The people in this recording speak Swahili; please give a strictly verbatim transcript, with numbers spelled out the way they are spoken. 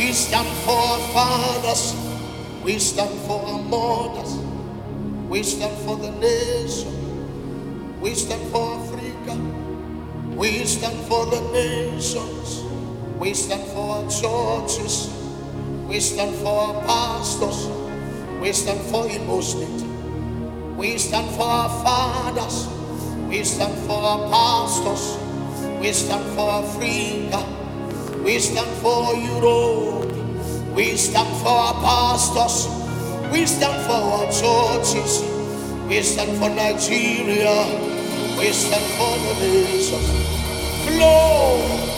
We stand for our fathers. We stand for our mothers. We stand for the nation. We stand for Africa. We stand for the nations. We stand for our churches. We stand for our pastors. We stand for Imo State. We stand for our fathers. We stand for our pastors. We stand for Africa. We stand for Europe. We stand for our pastors. We stand for our churches. We stand for Nigeria. We stand for the nations. Flow.